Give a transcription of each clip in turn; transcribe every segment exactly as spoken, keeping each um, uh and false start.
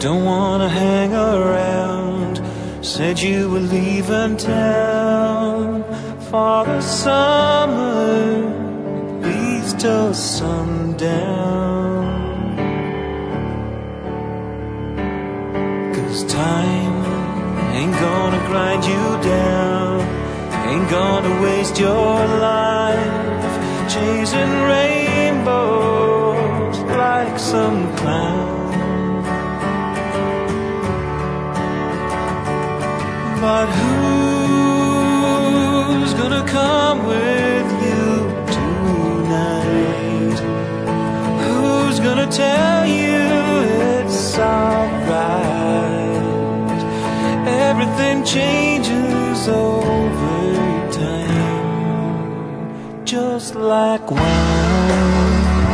don't wanna hang around. Said you were leaving town for the summer, at least till sundown. Cause time ain't gonna grind you down, ain't gonna waste your life chasing rainbows like some clown. But who's gonna come with you tonight? Who's gonna tell you it's alright? Everything changes over time, just like wine.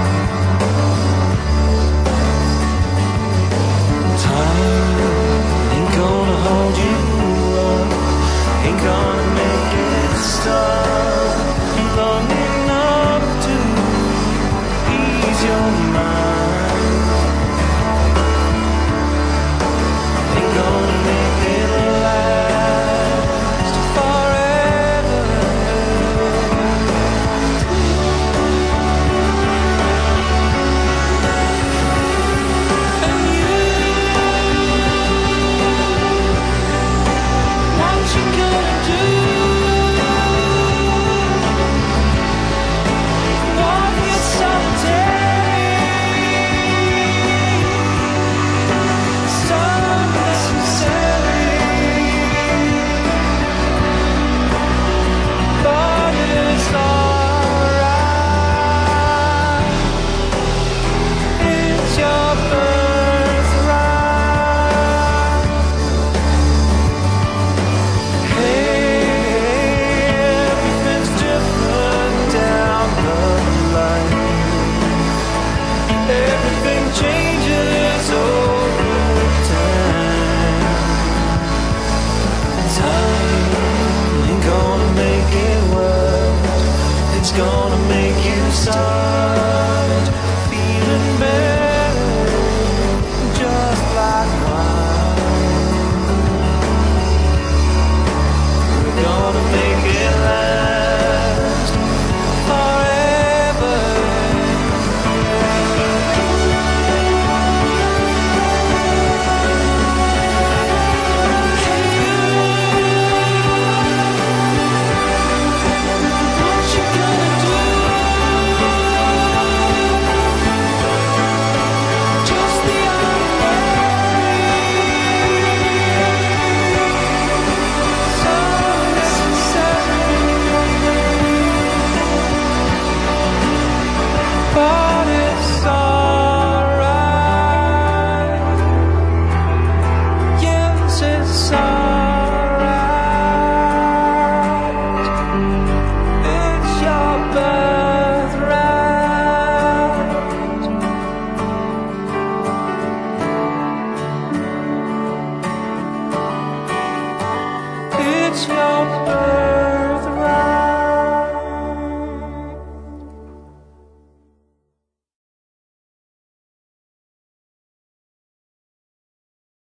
Time ain't gonna hold you, ain't gonna make it stop long enough to ease your mind. Ain't gonna make it last forever. And you, what you gonna do? Walk it solitary, so necessary, but it's alright. It's your birthright. Hey, everything's different down the line. Everything changes over time. Time ain't gonna make it worse, it's gonna make you start feeling better, just like wine. We're gonna make it last forever. What you gonna do? Just the ordinary, so necessary, but it's alright. Yes, it's alright. It's your birthright. It's your birthright.